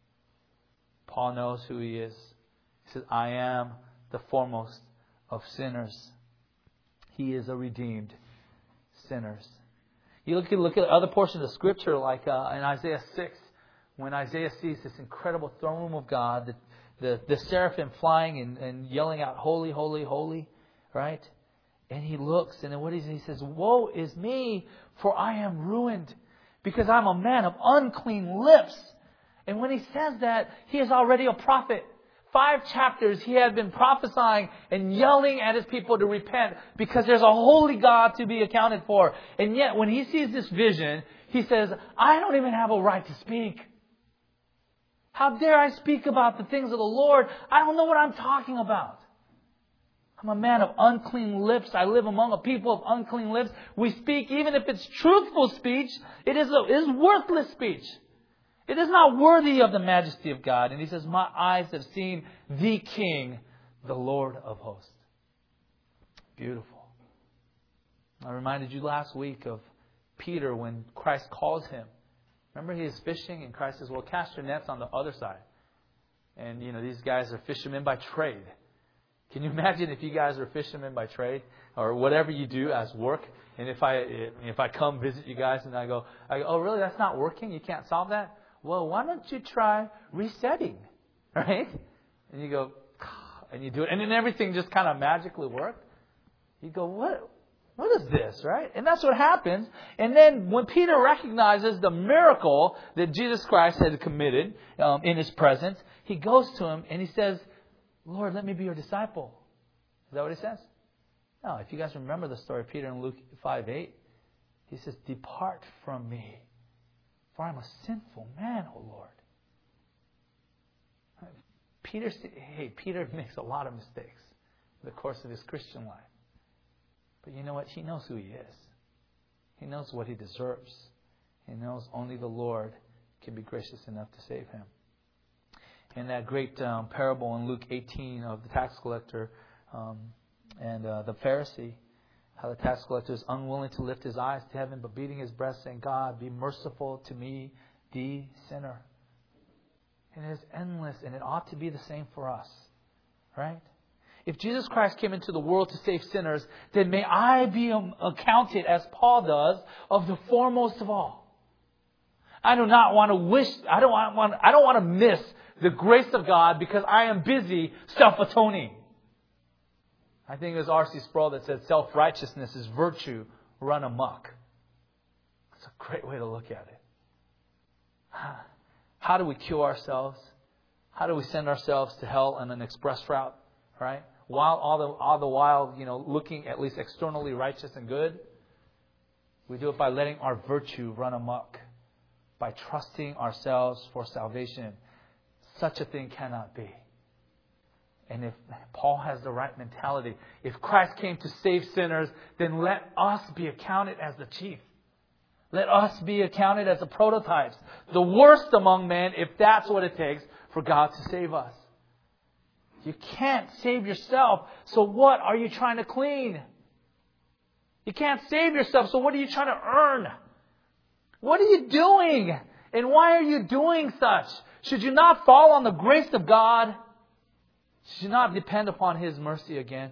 Paul knows who he is. He says, I am the foremost of sinners. He is a redeemed sinners. You look at other portions of Scripture, like in Isaiah 6, when Isaiah sees this incredible throne room of God, the seraphim flying and yelling out, holy, holy, holy, right? And he looks, and then he says, woe is me, for I am ruined, because I'm a man of unclean lips. And when he says that, he is already a prophet. 5 chapters he had been prophesying and yelling at his people to repent because there's a holy God to be accounted for. And yet when he sees this vision, he says, I don't even have a right to speak. How dare I speak about the things of the Lord? I don't know what I'm talking about. I'm a man of unclean lips. I live among a people of unclean lips. We speak, even if it's truthful speech, it is worthless speech. It is not worthy of the majesty of God. And he says, my eyes have seen the King, the Lord of hosts. Beautiful. I reminded you last week of Peter when Christ calls him. Remember he is fishing and Christ says, well, cast your nets on the other side. And, these guys are fishermen by trade. Can you imagine if you guys are fishermen by trade or whatever you do as work? And if I come visit you guys and I go, oh, really? That's not working? You can't solve that? Well, why don't you try resetting, right? And you go, and you do it. And then everything just kind of magically worked. You go, what is this, right? And that's what happens. And then when Peter recognizes the miracle that Jesus Christ had committed in his presence, he goes to him and he says, Lord, let me be your disciple. Is that what he says? No, if you guys remember the story of Peter in Luke 5:8, he says, depart from me, for I am a sinful man, O Lord. Peter makes a lot of mistakes in the course of his Christian life. But you know what? He knows who he is. He knows what he deserves. He knows only the Lord can be gracious enough to save him. In that great parable in Luke 18 of the tax collector and the Pharisee, how the tax collector is unwilling to lift his eyes to heaven, but beating his breast, saying, God, be merciful to me, the sinner. And it is endless, and it ought to be the same for us. Right? If Jesus Christ came into the world to save sinners, then may I be accounted, as Paul does, of the foremost of all. I don't want to miss the grace of God because I am busy self-atoning. I think it was R.C. Sproul that said self-righteousness is virtue run amok. It's a great way to look at it. How do we kill ourselves? How do we send ourselves to hell on an express route? Right? While all the while, looking at least externally righteous and good. We do it by letting our virtue run amok. By trusting ourselves for salvation. such a thing cannot be. And if Paul has the right mentality, if Christ came to save sinners, then let us be accounted as the chief. Let us be accounted as the prototypes, the worst among men, if that's what it takes for God to save us. You can't save yourself, so what are you trying to clean? You can't save yourself, so what are you trying to earn? What are you doing? And why are you doing such? Should you not fall on the grace of God? Should you not depend upon His mercy again?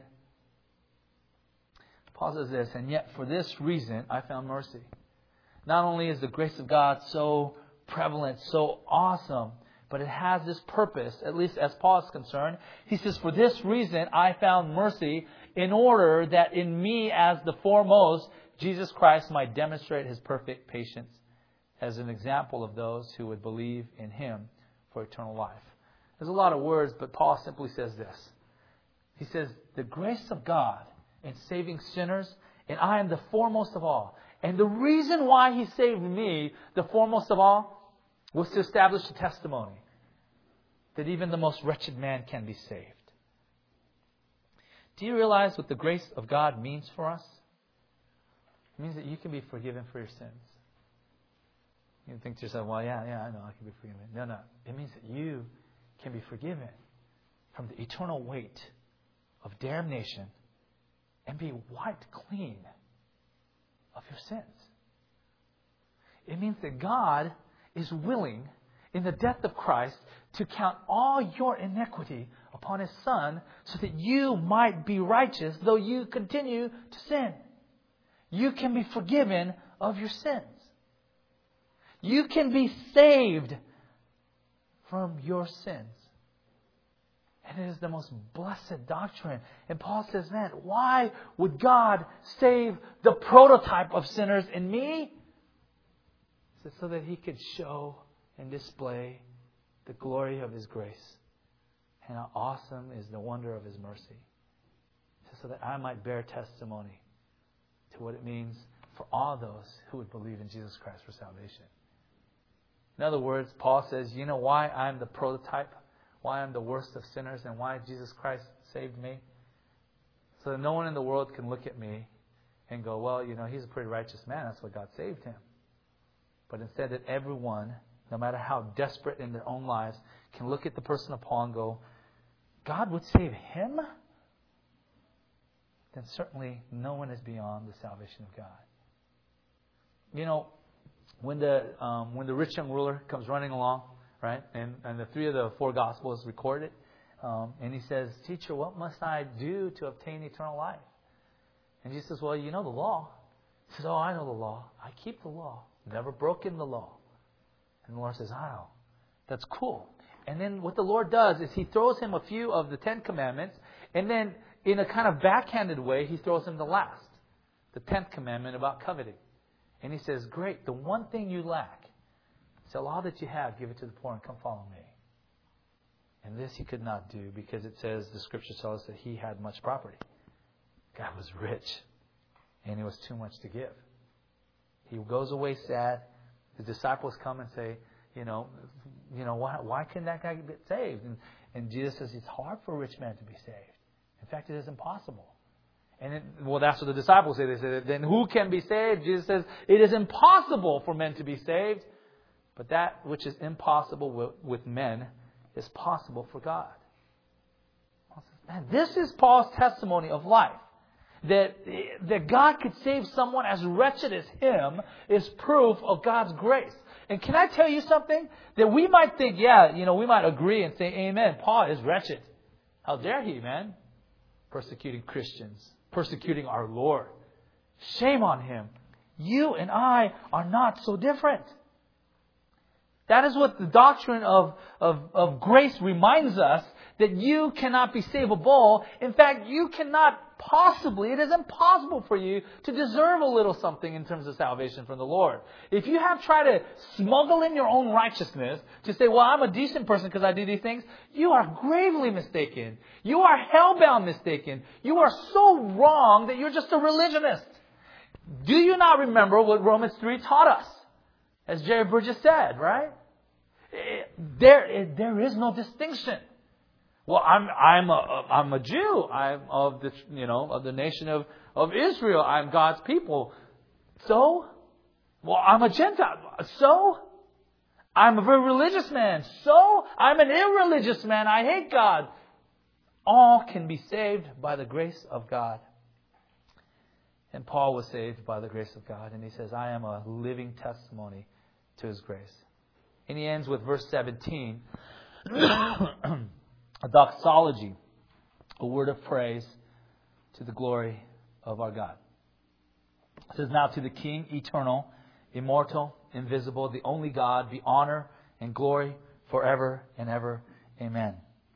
Paul says this, and yet for this reason I found mercy. Not only is the grace of God so prevalent, so awesome, but it has this purpose, at least as Paul is concerned. He says, for this reason I found mercy, in order that in me as the foremost, Jesus Christ might demonstrate His perfect patience as an example of those who would believe in Him for eternal life. There's a lot of words, but Paul simply says this. He says, the grace of God in saving sinners, and I am the foremost of all. And the reason why He saved me, the foremost of all, was to establish a testimony that even the most wretched man can be saved. Do you realize what the grace of God means for us? It means that you can be forgiven for your sins. You think to yourself, well, yeah, I know I can be forgiven. No. It means that you can be forgiven from the eternal weight of damnation and be wiped clean of your sins. It means that God is willing, in the death of Christ, to count all your iniquity upon His Son so that you might be righteous though you continue to sin. You can be forgiven of your sins. You can be saved from your sins. And it is the most blessed doctrine. And Paul says, man, why would God save the prototype of sinners in me? He says, so that He could show and display the glory of His grace. And how awesome is the wonder of His mercy. He says, so that I might bear testimony to what it means for all those who would believe in Jesus Christ for salvation. In other words, Paul says, you know why I'm the prototype? Why I'm the worst of sinners? And why Jesus Christ saved me? So that no one in the world can look at me and go, well, he's a pretty righteous man. That's why God saved him. But instead that everyone, no matter how desperate in their own lives, can look at the person of Paul and go, God would save him? Then certainly no one is beyond the salvation of God. When the rich young ruler comes running along, right, and the 3 of the 4 Gospels record it, and he says, teacher, what must I do to obtain eternal life? And Jesus says, well, you know the law. He says, oh, I know the law. I keep the law. Never broken the law. And the Lord says, oh, that's cool. And then what the Lord does is He throws him a few of the 10 commandments, and then in a kind of backhanded way, He throws him the last, the 10th commandment about coveting. And He says, great, the one thing you lack, sell all that you have, give it to the poor, and come follow me. And this He could not do because it says, the Scripture tells us that He had much property. God was rich, and it was too much to give. He goes away sad. His disciples come and say, why couldn't that guy get saved? And Jesus says, it's hard for a rich man to be saved. In fact, it is impossible. And that's what the disciples say. They say, then who can be saved? Jesus says, it is impossible for men to be saved. But that which is impossible with men is possible for God. Man, this is Paul's testimony of life. That God could save someone as wretched as him is proof of God's grace. And can I tell you something? That we might think, we might agree and say, amen, Paul is wretched. How dare he, man? Persecuting Christians. Persecuting our Lord. Shame on him. You and I are not so different. That is what the doctrine of grace reminds us, that you cannot be savable. In fact, you cannot possibly, it is impossible for you to deserve a little something in terms of salvation from the Lord. If you have tried to smuggle in your own righteousness to say, well, I'm a decent person because I do these things, you are gravely mistaken. You are hellbound mistaken. You are so wrong that you're just a religionist. Do you not remember what Romans 3 taught us? As Jerry Burgess said, right? there is no distinction. Well, I'm a Jew. I'm of the of the nation of Israel. I'm God's people. So, well, I'm a Gentile. So, I'm a very religious man. So, I'm an irreligious man. I hate God. All can be saved by the grace of God. And Paul was saved by the grace of God. And he says, I am a living testimony to His grace. And he ends with verse 17. A doxology, a word of praise to the glory of our God. It says, now to the King, eternal, immortal, invisible, the only God, be honor and glory forever and ever. Amen.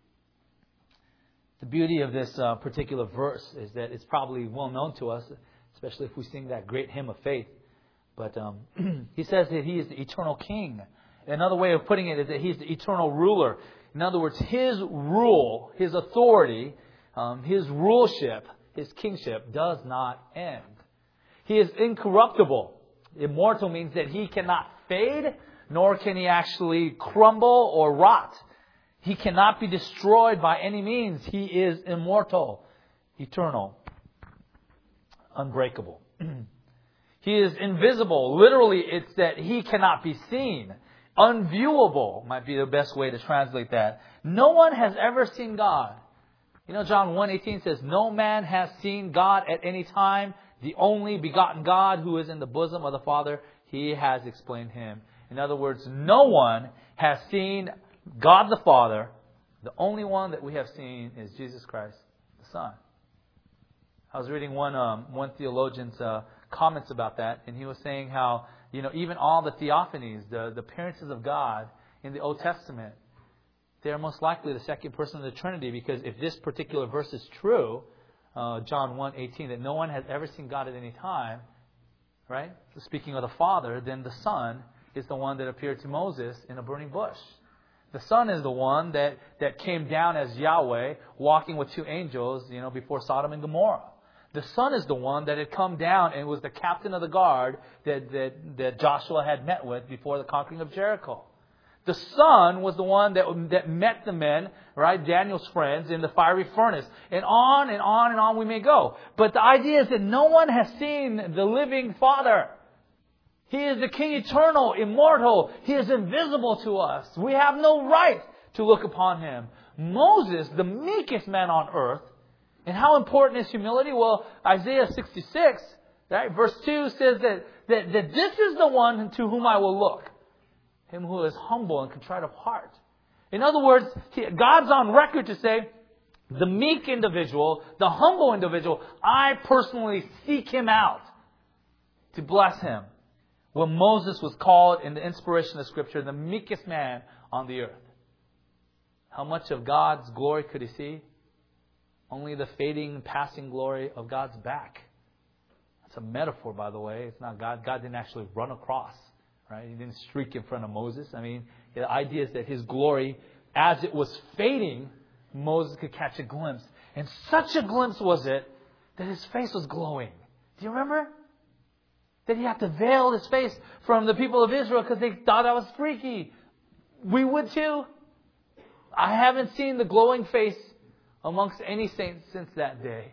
The beauty of this particular verse is that it's probably well known to us, especially if we sing that great hymn of faith. But he says that He is the eternal King. Another way of putting it is that He's the eternal ruler. In other words, His rule, His authority, His ruleship, His kingship does not end. He is incorruptible. Immortal means that He cannot fade, nor can He actually crumble or rot. He cannot be destroyed by any means. He is immortal, eternal, unbreakable. He is invisible. Literally, it's that He cannot be seen. Unviewable might be the best way to translate that. No one has ever seen God. John 1:18 says, no man has seen God at any time. The only begotten God who is in the bosom of the Father, He has explained Him. In other words, no one has seen God the Father. The only one that we have seen is Jesus Christ, the Son. I was reading one theologian's comments about that, and he was saying how even all the theophanies, the appearances of God in the Old Testament, they are most likely the second person of the Trinity, because if this particular verse is true, John 1:18, that no one has ever seen God at any time, right? So speaking of the Father, then the Son is the one that appeared to Moses in a burning bush. The Son is the one that came down as Yahweh, walking with two angels, before Sodom and Gomorrah. The Son is the one that had come down and was the captain of the guard that Joshua had met with before the conquering of Jericho. The Son was the one that met the men, right, Daniel's friends, in the fiery furnace. And on and on and on we may go. But the idea is that no one has seen the living Father. He is the King eternal, immortal. He is invisible to us. We have no right to look upon Him. Moses, the meekest man on earth. And how important is humility? Well, Isaiah 66, right, verse 2 says that this is the one to whom I will look. Him who is humble and contrite of heart. In other words, God's on record to say, the meek individual, the humble individual, I personally seek him out to bless him. When Moses was called in the inspiration of Scripture, the meekest man on the earth. How much of God's glory could he see? Only the fading, passing glory of God's back. That's a metaphor, by the way. It's not God. God didn't actually run across. Right? He didn't streak in front of Moses. I mean, the idea is that his glory, as it was fading, Moses could catch a glimpse. And such a glimpse was it that his face was glowing. Do you remember? That he had to veil his face from the people of Israel because they thought that was freaky. We would too. I haven't seen the glowing face amongst any saints since that day.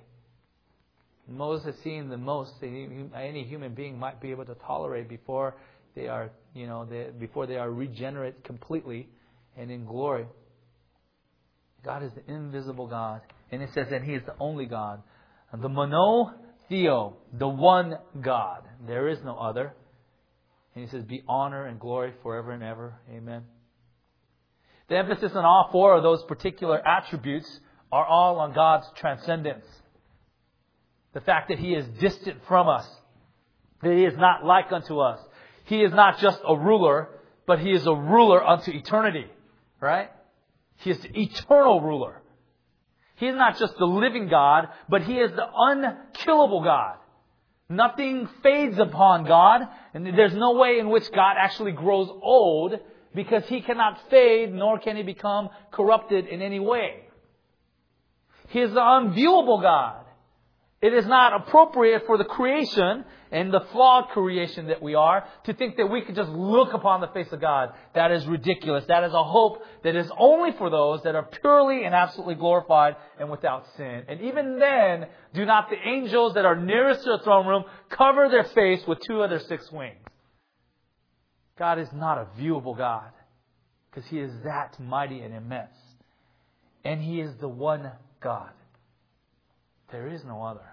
Moses has seen the most any human being might be able to tolerate before they are, before they are regenerate completely and in glory. God is the invisible God. And it says that He is the only God. The monotheo, the one God. There is no other. And He says, be honor and glory forever and ever. Amen. The emphasis on all four of those particular attributes are all on God's transcendence. The fact that He is distant from us. That He is not like unto us. He is not just a ruler, but He is a ruler unto eternity. Right? He is the eternal ruler. He is not just the living God, but He is the unkillable God. Nothing fades upon God. And there's no way in which God actually grows old, because He cannot fade, nor can He become corrupted in any way. He is the unviewable God. It is not appropriate for the creation and the flawed creation that we are to think that we could just look upon the face of God. That is ridiculous. That is a hope that is only for those that are purely and absolutely glorified and without sin. And even then, do not the angels that are nearest to the throne room cover their face with 2 of their 6 wings. God is not a viewable God because He is that mighty and immense. And He is the one God. There is no other.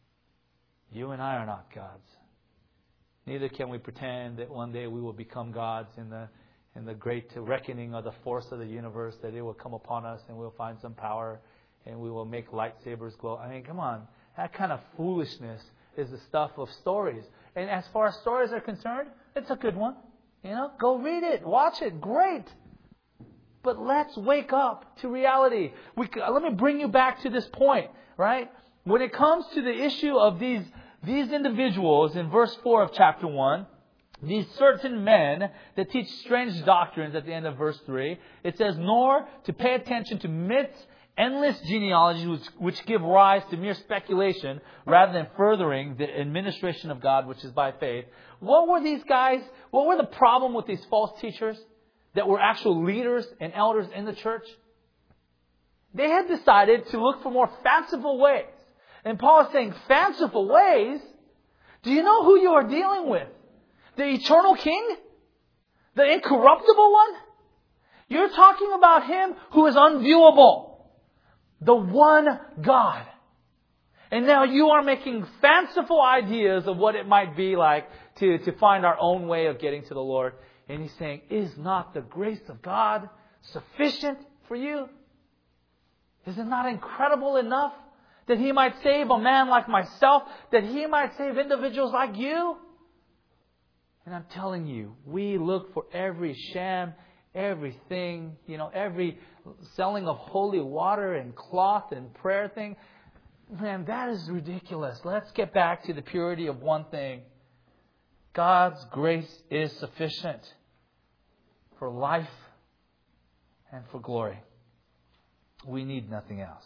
You and I are not gods. Neither can we pretend that one day we will become gods in the great reckoning of the force of the universe, that it will come upon us and we'll find some power and we will make lightsabers glow. I mean, come on. That kind of foolishness is the stuff of stories. And as far as stories are concerned, it's a good one. Go read it. Watch it. Great. But let's wake up to reality. Let me bring you back to this point, right? When it comes to the issue of these individuals in verse 4 of chapter 1, these certain men that teach strange doctrines at the end of verse 3, it says, nor to pay attention to myths, endless genealogies which give rise to mere speculation rather than furthering the administration of God, which is by faith. What were these guys? What were the problem with these false teachers that were actual leaders and elders in the church? They had decided to look for more fanciful ways. And Paul is saying, fanciful ways? Do you know who you are dealing with? The eternal King? The incorruptible one? You're talking about Him who is unviewable. The one God. And now you are making fanciful ideas of what it might be like to find our own way of getting to the Lord. And He's saying, is not the grace of God sufficient for you? Is it not incredible enough that He might save a man like myself, that He might save individuals like you? And I'm telling you, we look for every sham, everything, every selling of holy water and cloth and prayer thing. Man, that is ridiculous. Let's get back to the purity of one thing. God's grace is sufficient for life and for glory. We need nothing else.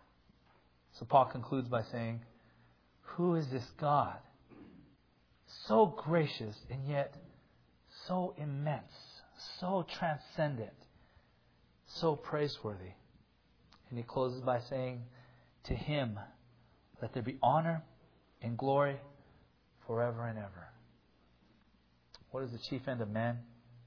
So Paul concludes by saying, who is this God? So gracious and yet so immense, so transcendent, so praiseworthy. And he closes by saying, to Him let there be honor and glory forever and ever. What is the chief end of man?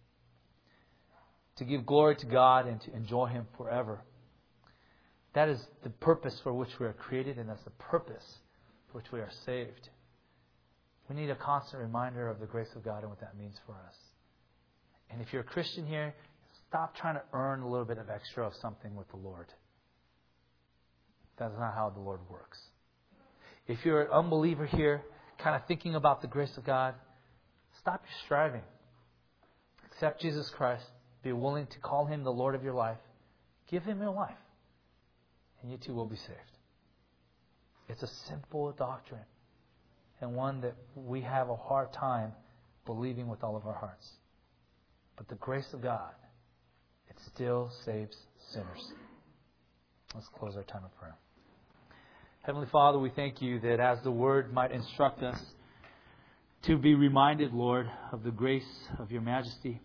To give glory to God and to enjoy Him forever. That is the purpose for which we are created, and that's the purpose for which we are saved. We need a constant reminder of the grace of God and what that means for us. And if you're a Christian here, stop trying to earn a little bit of extra of something with the Lord. That's not how the Lord works. If you're an unbeliever here, kind of thinking about the grace of God, stop your striving. Accept Jesus Christ. Be willing to call Him the Lord of your life. Give Him your life. And you too will be saved. It's a simple doctrine. And one that we have a hard time believing with all of our hearts. But the grace of God, it still saves sinners. Let's close our time of prayer. Heavenly Father, we thank You that as the Word might instruct us to be reminded, Lord, of the grace of Your majesty.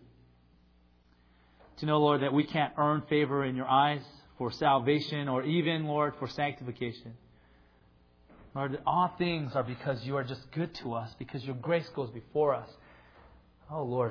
To know, Lord, that we can't earn favor in Your eyes for salvation or even, Lord, for sanctification. Lord, that all things are because You are just good to us, because Your grace goes before us. Oh, Lord,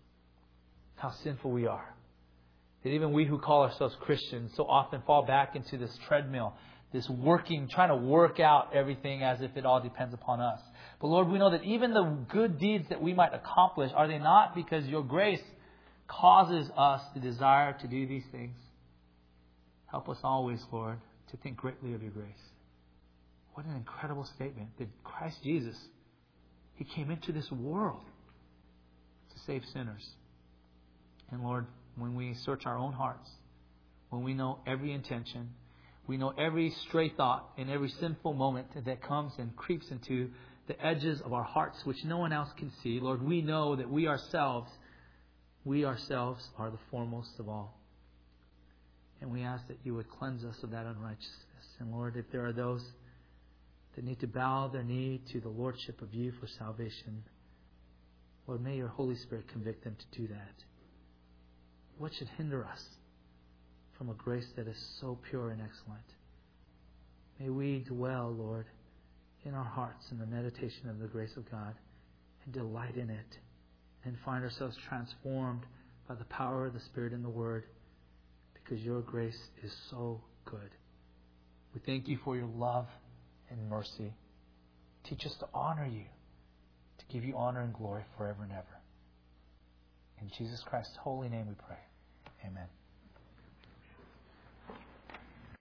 how sinful we are. That even we who call ourselves Christians so often fall back into this treadmill, this working, trying to work out everything as if it all depends upon us. But Lord, we know that even the good deeds that we might accomplish, are they not because Your grace causes us to desire to do these things? Help us always, Lord, to think greatly of Your grace. What an incredible statement that Christ Jesus, He came into this world to save sinners. And Lord, when we search our own hearts, when we know every intention, we know every stray thought and every sinful moment that comes and creeps into the edges of our hearts, which no one else can see, Lord, we know that we ourselves are the foremost of all. And we ask that You would cleanse us of that unrighteousness. And Lord, if there are those that need to bow their knee to the Lordship of You for salvation. Lord, may Your Holy Spirit convict them to do that. What should hinder us from a grace that is so pure and excellent? May we dwell, Lord, in our hearts in the meditation of the grace of God and delight in it and find ourselves transformed by the power of the Spirit and the Word, because Your grace is so good. We thank You for Your love and mercy. Teach us to honor You, to give You honor and glory forever and ever. In Jesus Christ's holy name we pray. Amen.